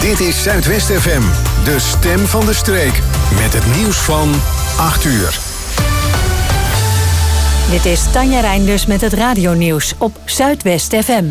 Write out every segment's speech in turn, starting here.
Dit is Zuidwest FM, de stem van de streek. Met het nieuws van 8 uur. Dit is Tanja Reinders met het radionieuws op Zuidwest FM.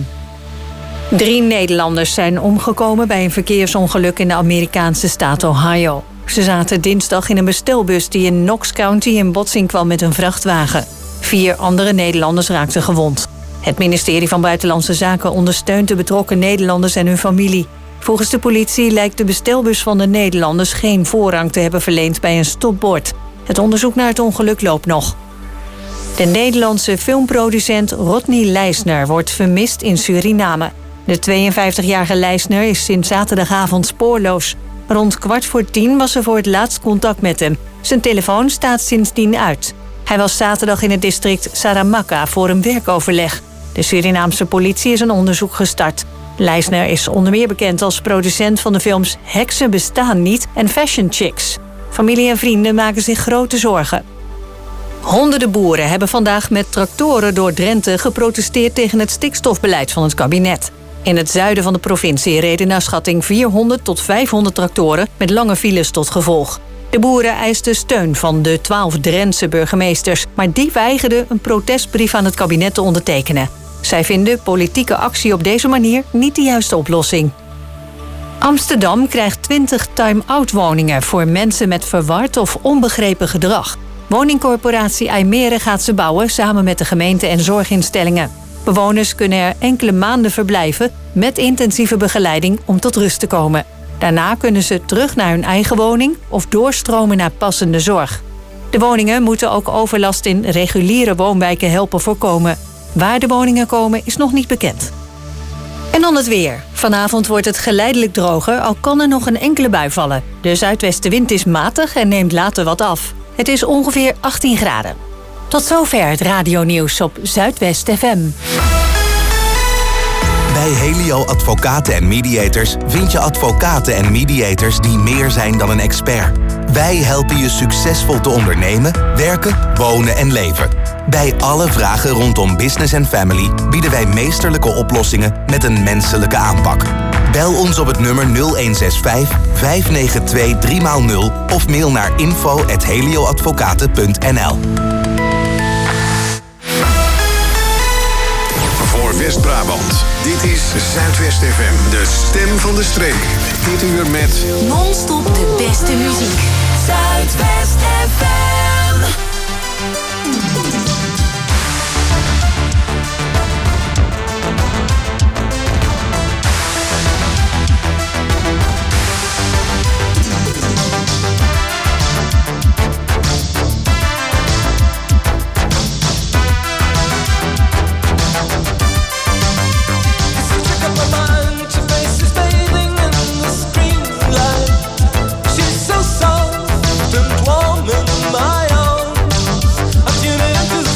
3 Nederlanders zijn omgekomen bij een verkeersongeluk in de Amerikaanse staat Ohio. Ze zaten dinsdag in een bestelbus die in Knox County in botsing kwam met een vrachtwagen. 4 andere Nederlanders raakten gewond. Het ministerie van Buitenlandse Zaken ondersteunt de betrokken Nederlanders en hun familie. Volgens de politie lijkt de bestelbus van de Nederlanders geen voorrang te hebben verleend bij een stopbord. Het onderzoek naar het ongeluk loopt nog. De Nederlandse filmproducent Rodney Leisner wordt vermist in Suriname. De 52-jarige Leisner is sinds zaterdagavond spoorloos. Rond 9:15 was er voor het laatst contact met hem. Zijn telefoon staat sindsdien uit. Hij was zaterdag in het district Saramacca voor een werkoverleg. De Surinaamse politie is een onderzoek gestart. Leisner is onder meer bekend als producent van de films Heksen bestaan niet en Fashion Chicks. Familie en vrienden maken zich grote zorgen. Honderden boeren hebben vandaag met tractoren door Drenthe geprotesteerd tegen het stikstofbeleid van het kabinet. In het zuiden van de provincie reden naar schatting 400 tot 500 tractoren met lange files tot gevolg. De boeren eisten steun van de 12 Drentse burgemeesters, maar die weigerden een protestbrief aan het kabinet te ondertekenen. Zij vinden politieke actie op deze manier niet de juiste oplossing. Amsterdam krijgt 20 time-out woningen voor mensen met verward of onbegrepen gedrag. Woningcorporatie IJmeren gaat ze bouwen samen met de gemeente en zorginstellingen. Bewoners kunnen er enkele maanden verblijven met intensieve begeleiding om tot rust te komen. Daarna kunnen ze terug naar hun eigen woning of doorstromen naar passende zorg. De woningen moeten ook overlast in reguliere woonwijken helpen voorkomen. Waar de woningen komen is nog niet bekend. En dan het weer. Vanavond wordt het geleidelijk droger, al kan er nog een enkele bui vallen. De zuidwestenwind is matig en neemt later wat af. Het is ongeveer 18 graden. Tot zover het radionieuws op Zuidwest FM. Bij Helio Advocaten en Mediators vind je advocaten en mediators die meer zijn dan een expert. Wij helpen je succesvol te ondernemen, werken, wonen en leven. Bij alle vragen rondom business en family bieden wij meesterlijke oplossingen met een menselijke aanpak. Bel ons op het nummer 0165 592 3x0 of mail naar info@helioadvocaten.nl. Voor West-Brabant, dit is Zuidwest FM, de stem van de streek. Dit uur met non-stop de beste muziek. Zuidwest FM. She's so soft and warm in my arms. I tune into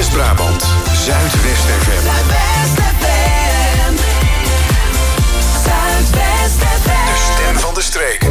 West-Brabant, Zuidwest FM. Zuidwest FM. Zuidwest FM. De stem van de streek.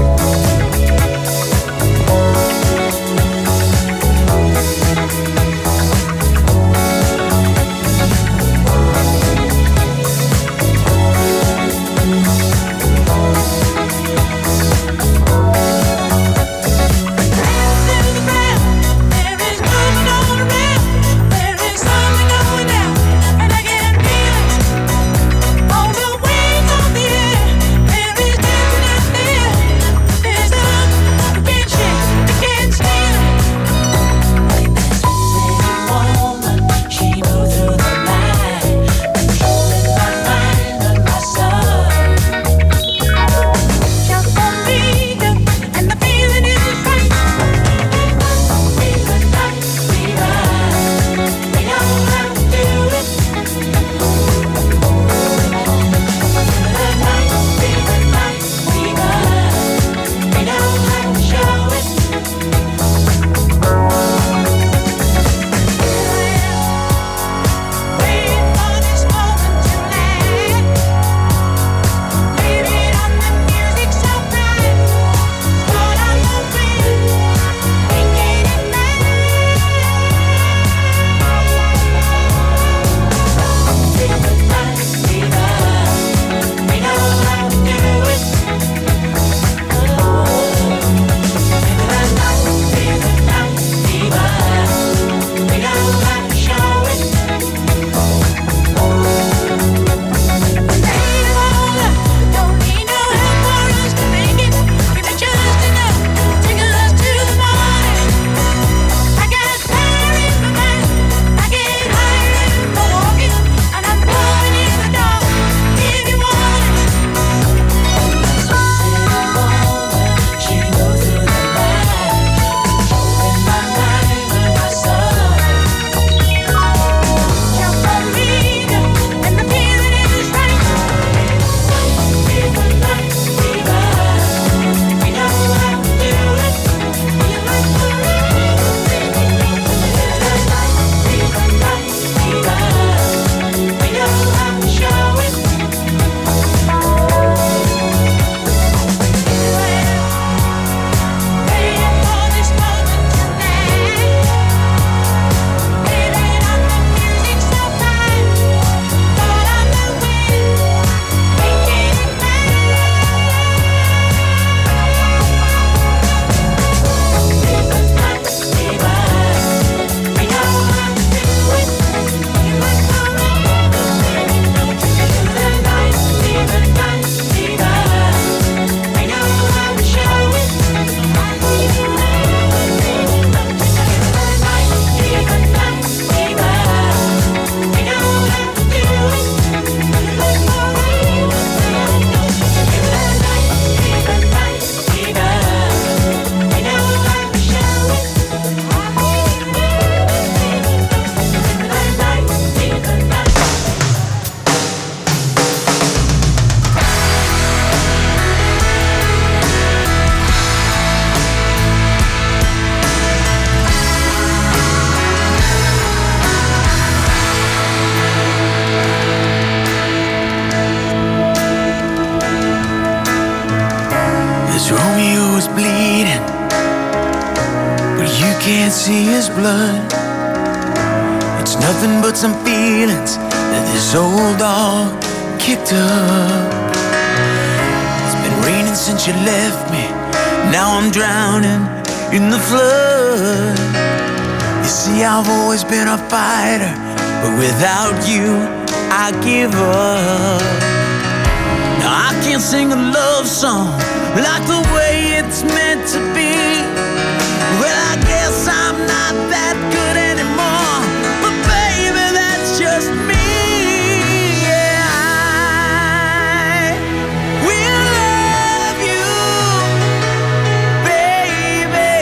See his blood. It's nothing but some feelings that this old dog kicked up. It's been raining since you left me. Now I'm drowning in the flood. You see, I've always been a fighter, but without you, I give up. Now I can't sing a love song like the way it's meant to be. Well, I guess I'm not that good anymore, but baby, that's just me. Yeah, I will love you, baby,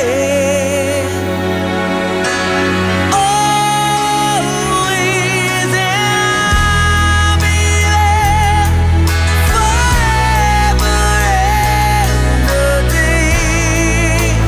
always, and I'll be there forever and a day.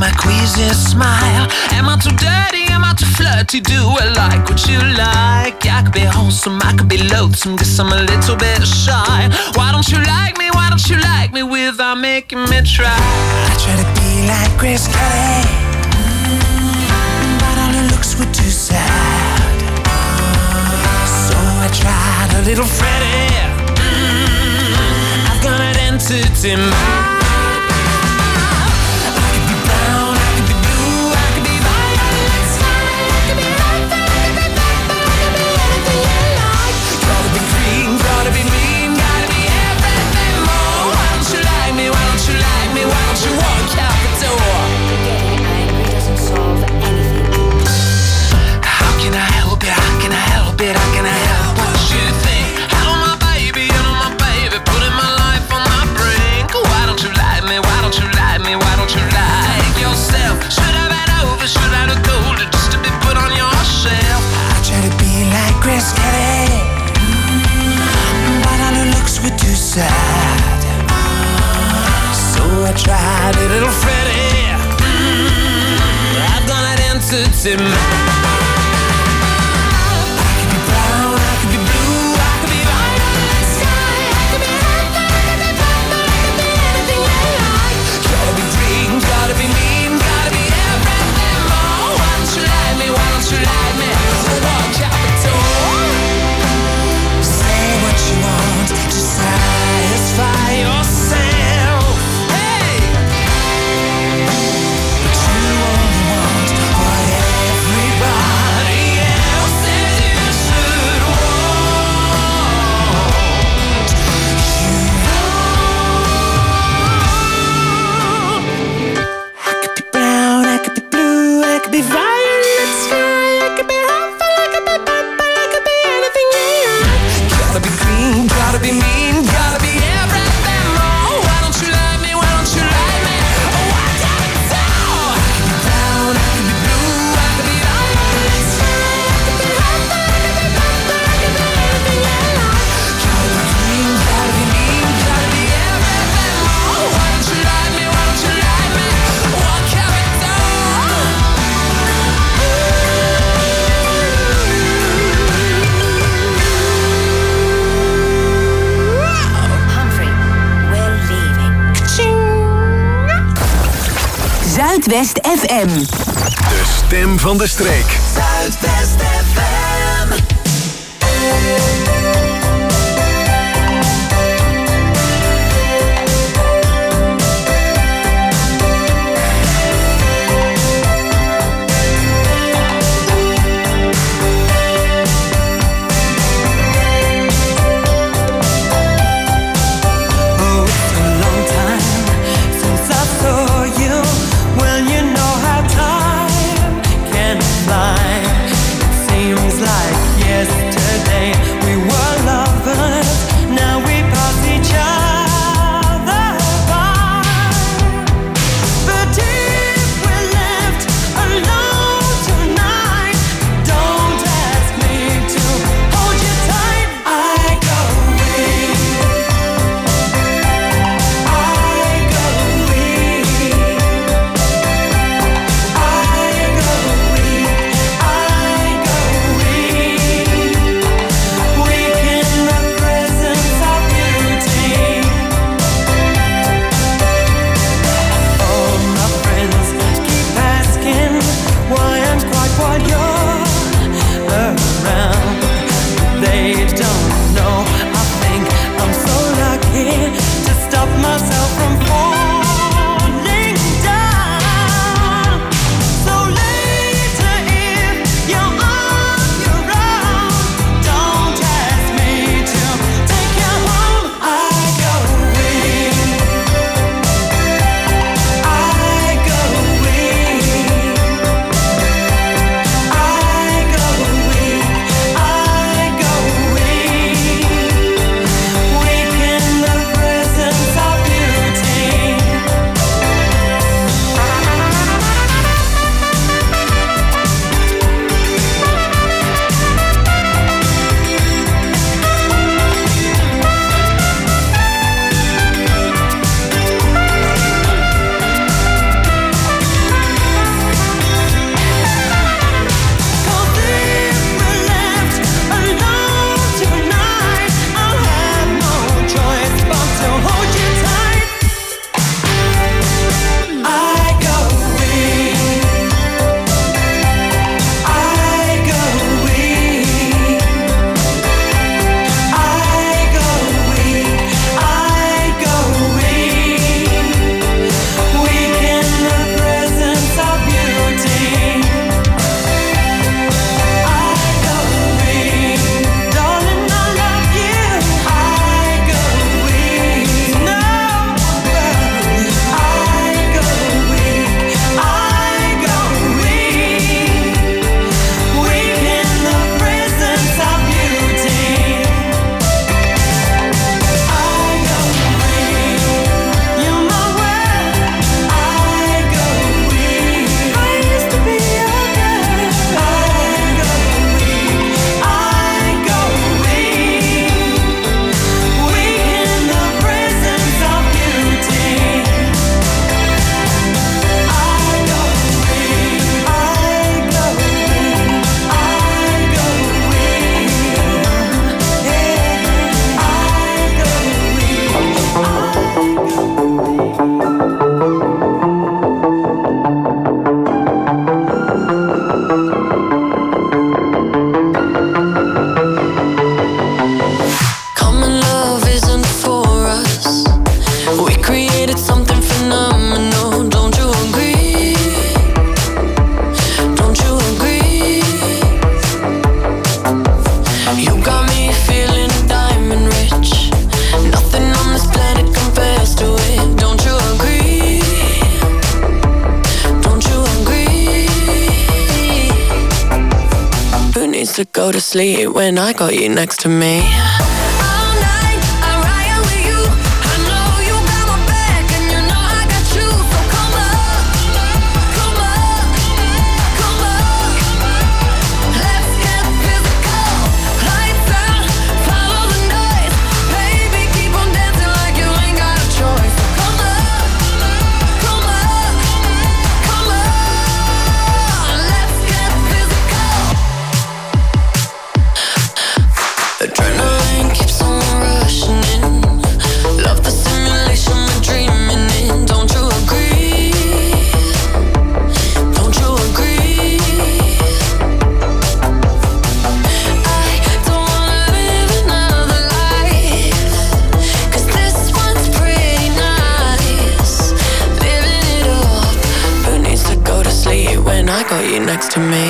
my queasy smile? Am I too dirty? Am I too flirty? Do I like what you like? I could be wholesome, I could be loathsome, guess I'm a little bit shy. Why don't you like me? Why don't you like me without making me try? I try to be like Grace Kelly, but all her looks were too sad. So I tried a little Freddie. I've got an entity mind. Sad. So I tried a little Freddie. I've got an entity mind. I could be brown, I could be blue, I could be violet sky, I could be red, I could be purple, I could be anything you like. Gotta be green, gotta be mean, gotta be everything more. Why don't you like me? Why don't you like me? So walk out the door. Say what you want, just satisfy yourself, hey. But you only want what everybody else says you should want. I could be brown, I could be blue, I could be violet sky, I could be hot, I could be purple, I could be anything you like. Gotta be green, gotta be mean, gotta be everything more. Why don't you like me? Why don't you like me? Oh, I gotta tell. I could be brown, I could be blue, I could be violet sky, I could be hot, I could be purple, I could be anything you like. Gotta be green, gotta be mean, gotta be everything more. Why don't you like me? Why don't you like me? What can we do? Humphrey, we're leaving. Zuidwest FM. De stem van de streek. Zuidwest FM. Oh, it's been a long time since I saw you. Well, you know how time can fly. Say needs to go to sleep when I got you next to me? I got you next to me.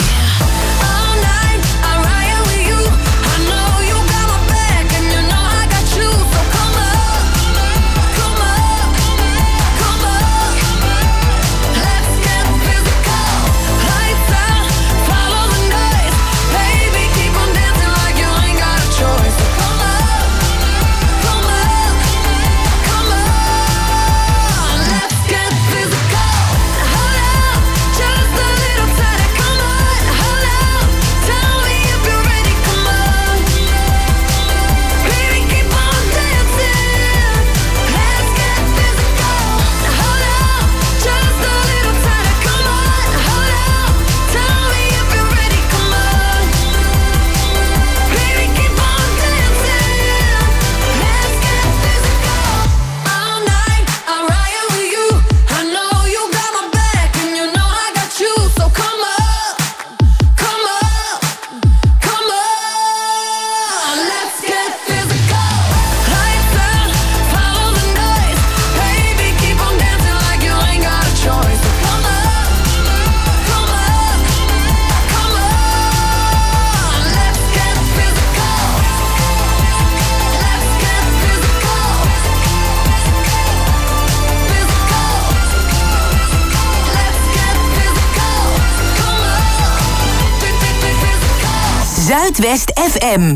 Zuidwest FM.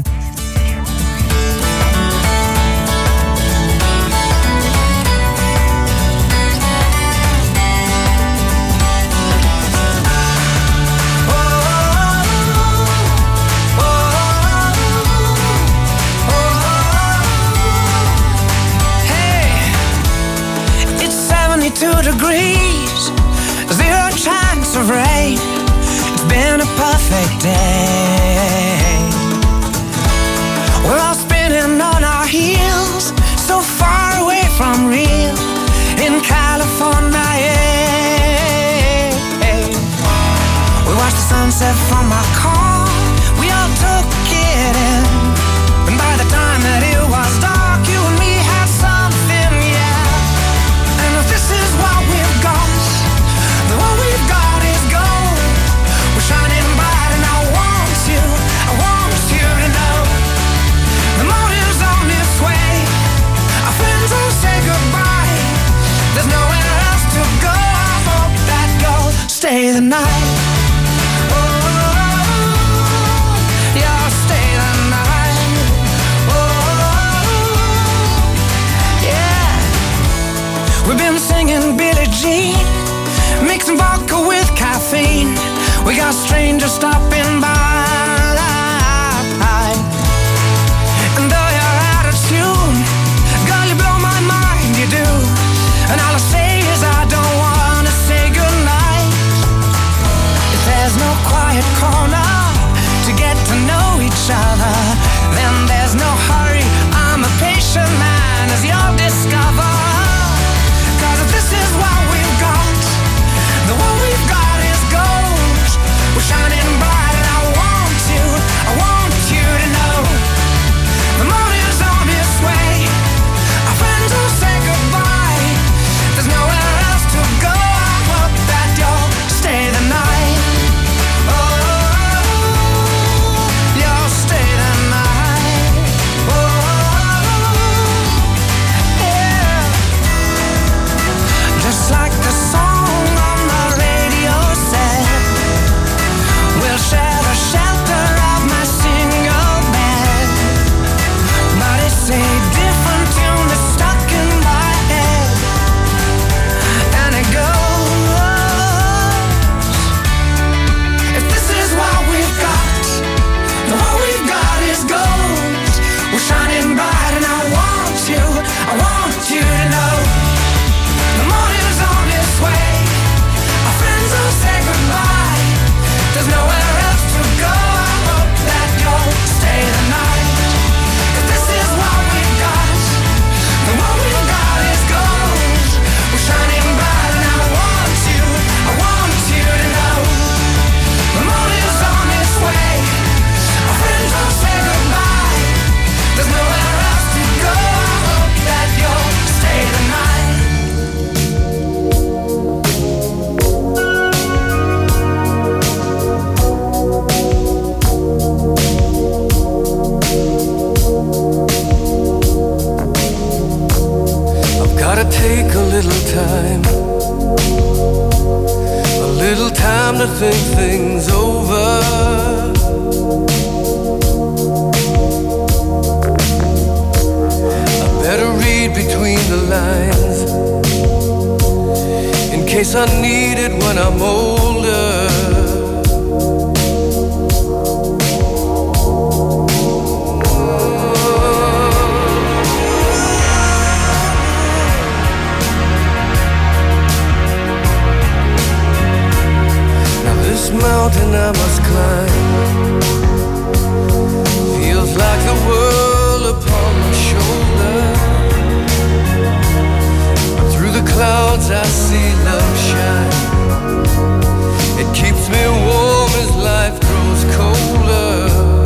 It's 72 degrees, 0 chance of rain. It's been a perfect day. We're all spinning on our heels, so far away from real in California. Yeah. We watched the sunset from our car, we all took it in. And by the time that it was dark, you and me had something, yeah. And if this is what we've got, then what we've got is gold. We're shining bright and I want you to know. The morning's on its way, our friends will say goodbye. There's nowhere else to go, I hope that you'll stay the night. Oh, yeah, stay the night. Oh, yeah. We've been singing Billie Jean, mixing vodka with caffeine. We got strangers stopping by. And though you're out of tune, girl, you blow my mind, you do. And all I say is I don't wanna say goodnight. If there's no quiet corner to get to know each other, then there's no hurry, I'm a patient man, as you'll discover. Cause if this is what we've got, then what we've got is gold. We're shining bright when I'm older. Now this mountain I must climb feels like the world upon my shoulder. Through the clouds I see love shine. It keeps me warm as life grows colder.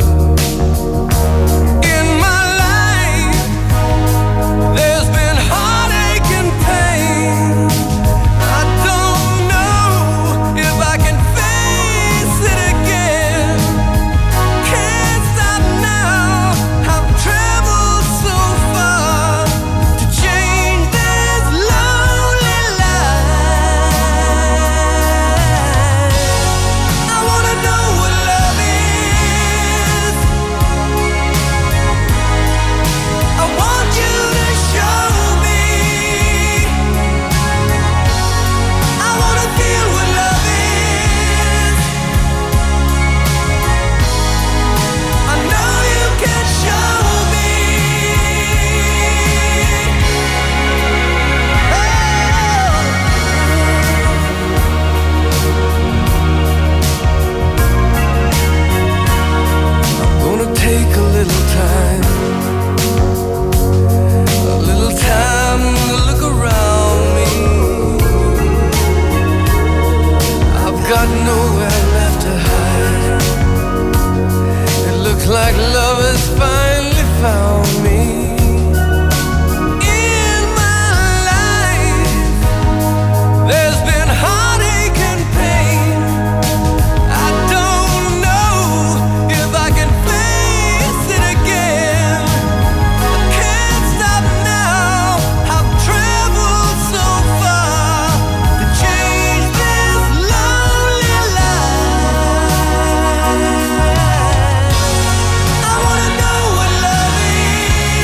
In my life there's been heartache and pain. I don't know if I can face it again. Can't stop now. I've traveled so far to change this lonely life. I wanna know what love is. I want you to show me. I wanna feel what love is. I know you can show me. I'm gonna take a little time to look around me. I've got nowhere left to hide. It looks like love has finally found me. In my life there's been heartache and pain. I don't know if I can face it again. I can't stop now. I've traveled so far to change this lonely life. I wanna know what love is.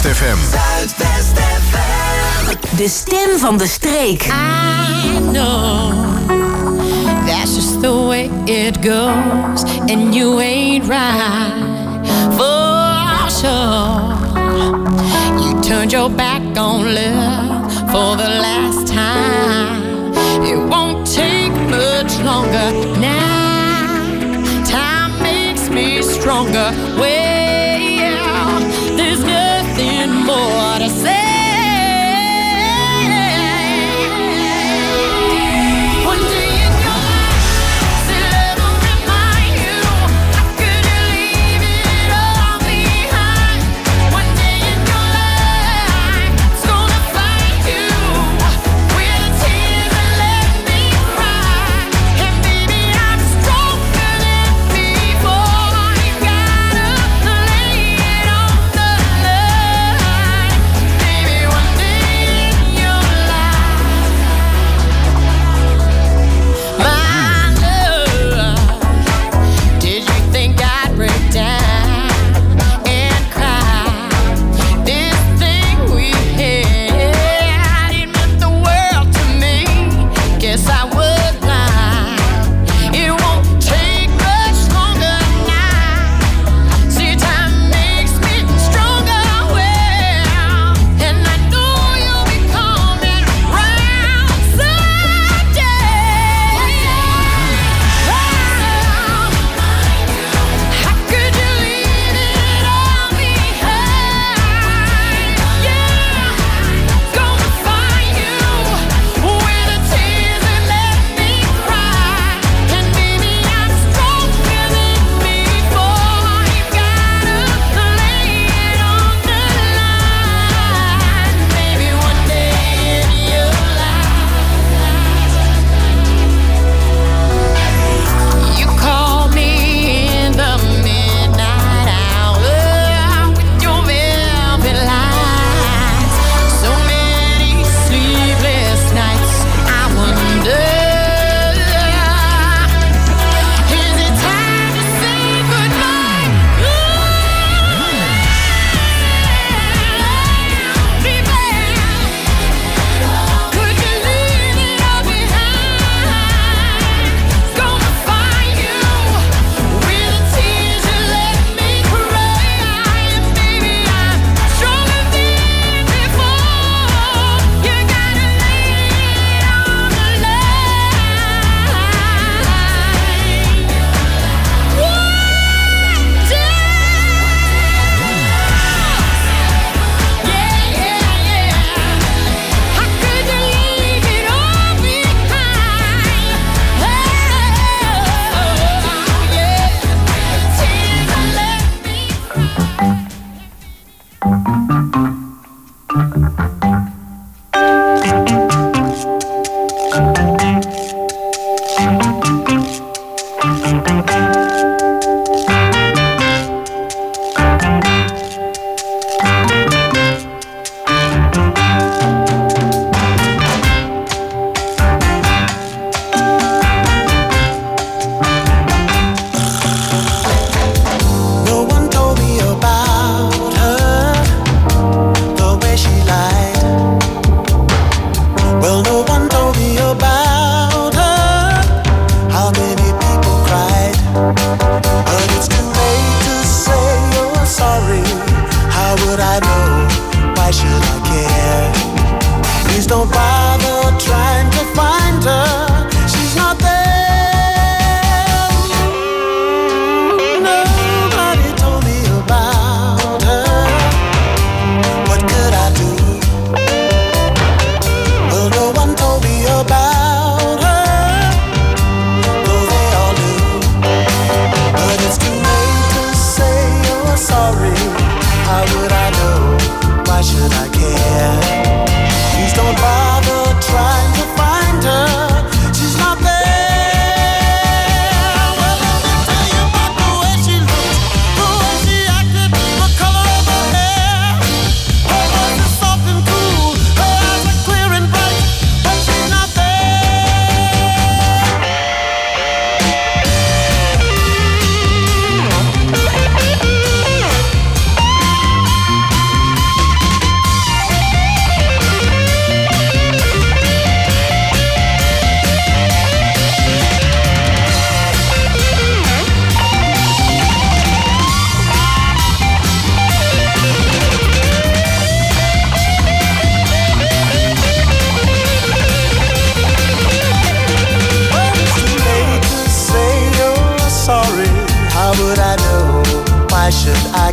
FM. Zuidwest FM. De stem van de streek. I know that's just the way it goes, and you ain't right for sure. You turned your back on love for the last time. It won't take much longer now. Time makes me stronger. Well, there's nothing more to say.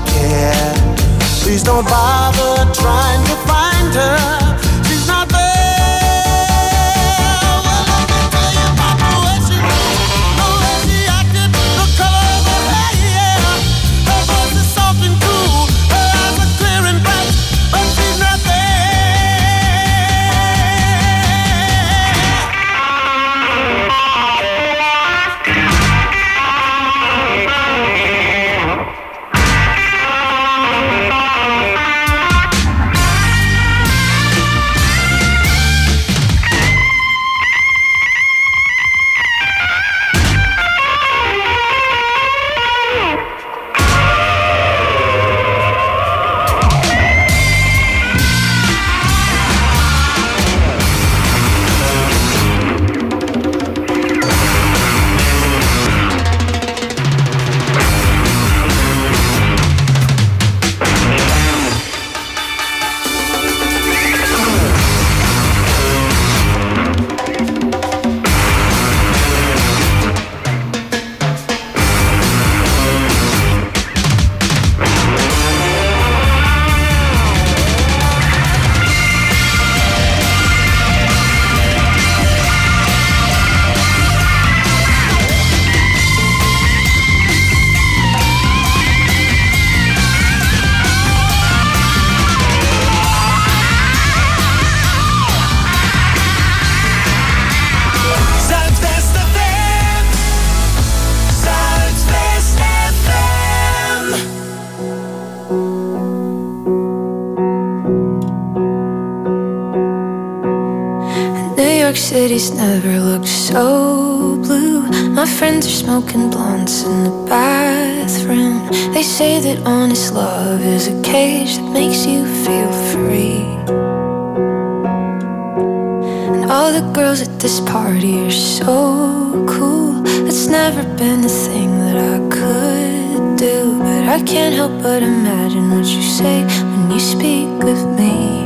care. Please don't bother trying to find her. She's not there. Well, let me tell you about the way she acted, the color of her hair. Her voice is soft and cool, her eyes are clear and bright, but she's not there. Cities never looked so blue. My friends are smoking blunts in the bathroom. They say that honest love is a cage that makes you feel free. And all the girls at this party are so cool. It's never been a thing that I could do, but I can't help but imagine what you say when you speak of me.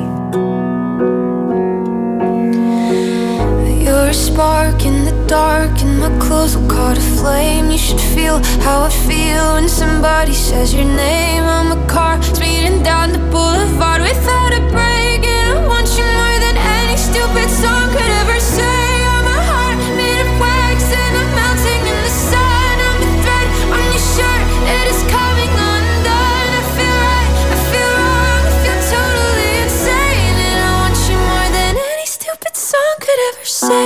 You're a spark in the dark, and my clothes will caught a flame. You should feel how I feel when somebody says your name. I'm a car speeding down the boulevard without a break, and I want you more than any stupid song could ever say. I'm a heart made of wax, and I'm melting in the sun. I'm a thread on your shirt, it is coming undone. I feel right, I feel wrong, I feel totally insane, and I want you more than any stupid song could ever say.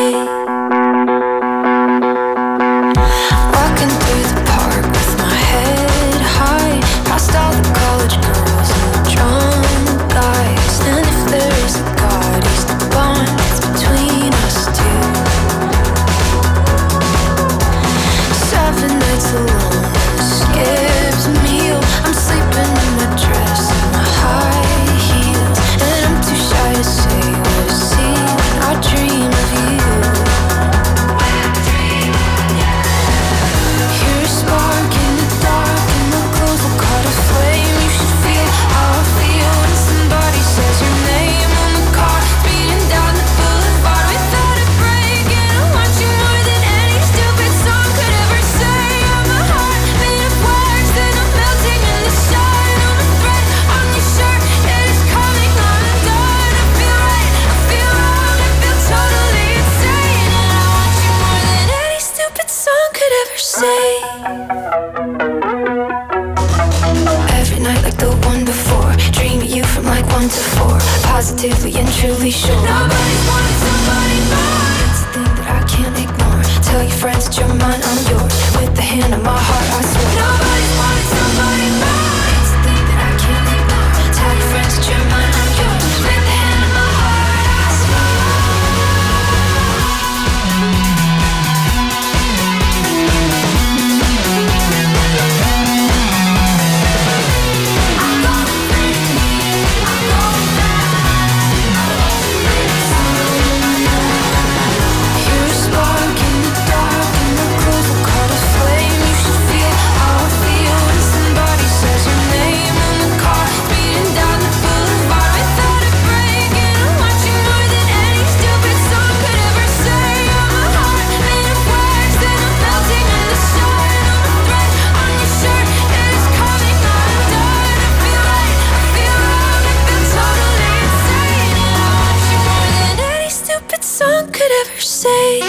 Walking through the park with my head high, past all the college girls and the drunk guys. And if there is a God, he's the bond that's between us two. 7 nights alone and a skipped meal. I'm sleeping in my dress and my high heels, and I'm too shy to say what I see when I dream of you. You're a spark in the dark, and my clothes will caught a flame. You should feel how I feel when somebody says your name. I'm a car speeding down the boulevard without a break, and I want you more than any stupid song could ever say. I'm a heart made of wax, and I'm melting in the sun. I'm a thread on your shirt, it is coming undone. I feel right, I feel wrong, I feel totally insane, and I want you more than any stupid song could ever say. Every night like the one before, dream of you from like 1 to 4. Positively and truly sure nobody's wanted somebody more. It's a thing that I can't ignore. Tell your friends that you're mine, I'm yours. With the hand on my heart, I swear nobody's wanted somebody more. It's a thing that I can't ignore. Tell your friends that you're mine, I'm yours. With the hand on my heart, I swear. I'm going free, I'm going back. ever say.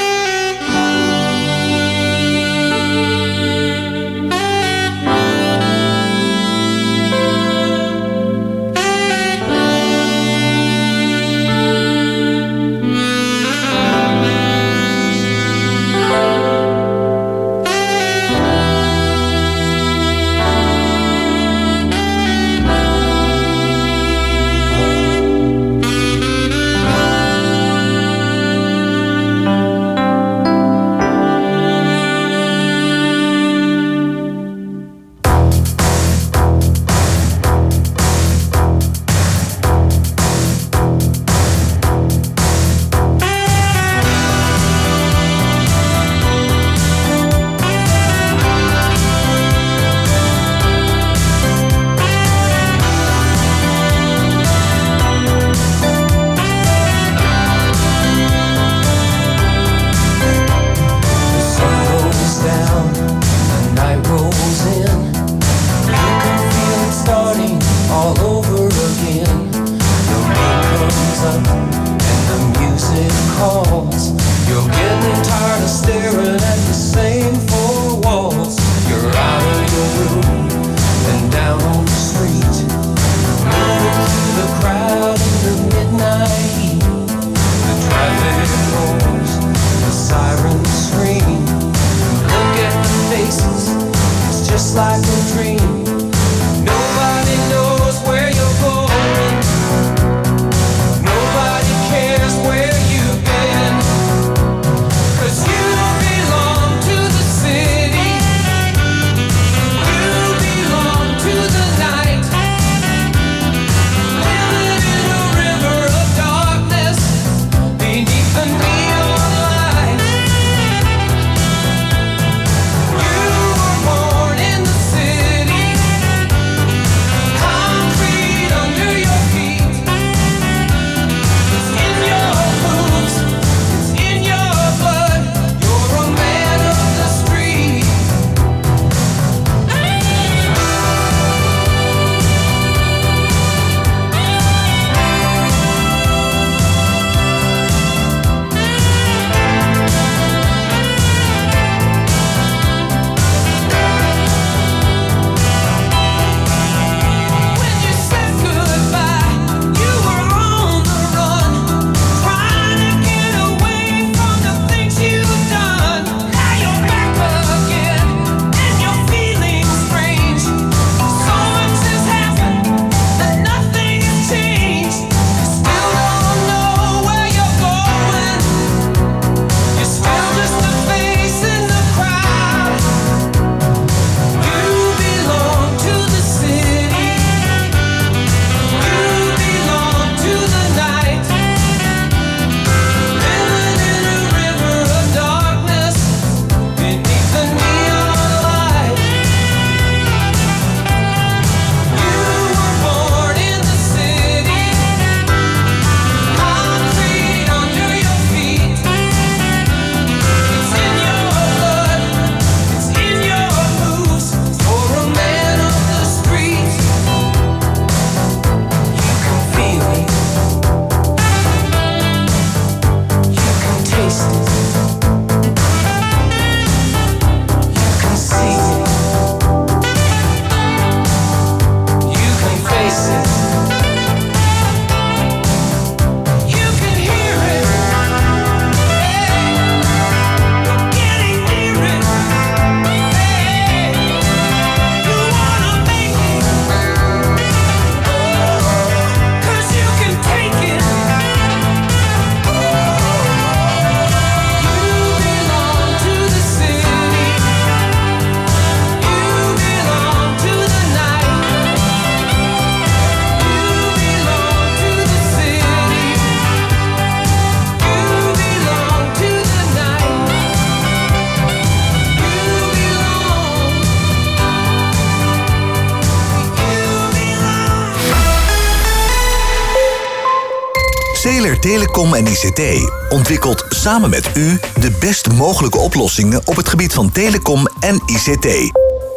Zeeler Telecom en ICT ontwikkelt samen met u de best mogelijke oplossingen op het gebied van telecom en ICT.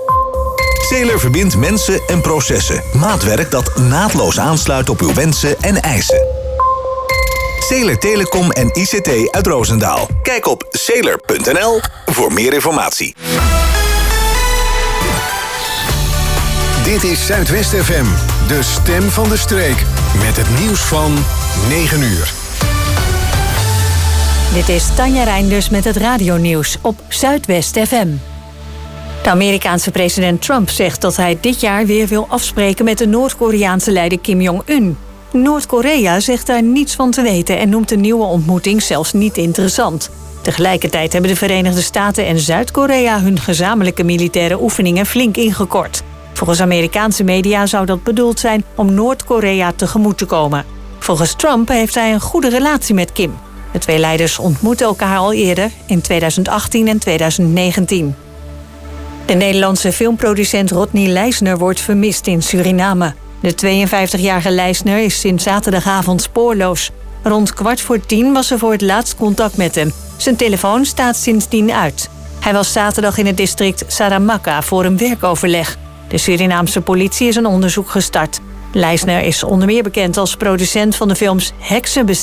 Zeeler verbindt mensen en processen. Maatwerk dat naadloos aansluit op uw wensen en eisen. Zeler Telecom en ICT uit Roosendaal. Kijk op zeler.nl voor meer informatie. Dit is Zuidwest FM, de stem van de streek. Met het nieuws van 9 uur. Dit is Tanja Reinders met het radionieuws op Zuidwest FM. De Amerikaanse president Trump zegt dat hij dit jaar weer wil afspreken met de Noord-Koreaanse leider Kim Jong-un. Noord-Korea zegt daar niets van te weten en noemt de nieuwe ontmoeting zelfs niet interessant. Tegelijkertijd hebben de Verenigde Staten en Zuid-Korea hun gezamenlijke militaire oefeningen flink ingekort. Volgens Amerikaanse media zou dat bedoeld zijn om Noord-Korea tegemoet te komen. Volgens Trump heeft hij een goede relatie met Kim. De twee leiders ontmoetten elkaar al eerder, in 2018 en 2019. De Nederlandse filmproducent Rodney Leisner wordt vermist in Suriname. De 52-jarige Leisner is sinds zaterdagavond spoorloos. Rond 9:15 was er voor het laatst contact met hem. Zijn telefoon staat sindsdien uit. Hij was zaterdag in het district Saramacca voor een werkoverleg. De Surinaamse politie is een onderzoek gestart. Leisner is onder meer bekend als producent van de films Heksenbestaan